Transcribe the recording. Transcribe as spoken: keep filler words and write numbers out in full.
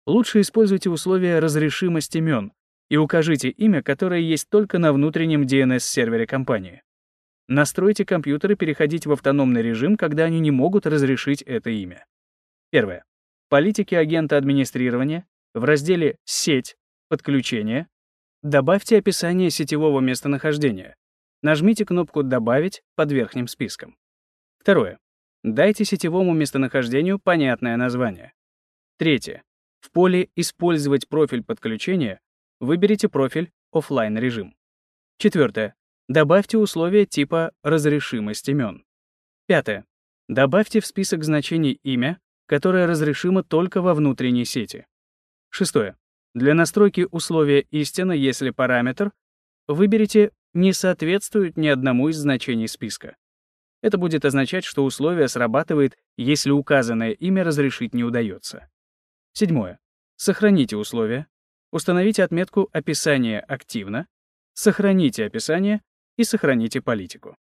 Лучше используйте условия «разрешимость имен» и укажите имя, которое есть только на внутреннем ди эн эс-сервере компании. Настройте компьютеры переходить в автономный режим, когда они не могут разрешить это имя. Первое. Политики агента администрирования. В разделе «Сеть», «Подключение» добавьте описание сетевого местонахождения. Нажмите кнопку «Добавить» под верхним списком. Второе. Дайте сетевому местонахождению понятное название. Третье. В поле «Использовать профиль подключения» выберите профиль «Оффлайн режим». Четвертое. Добавьте условия типа «Разрешимость имен». Пятое. Добавьте в список значений имя, которое разрешимо только во внутренней сети. Шестое. Для настройки условия «Истина», если параметр, выберите «Не соответствует ни одному из значений списка». Это будет означать, что условие срабатывает, если указанное имя разрешить не удается. Седьмое. Сохраните условия, установите отметку «Описание активно», сохраните описание и сохраните политику.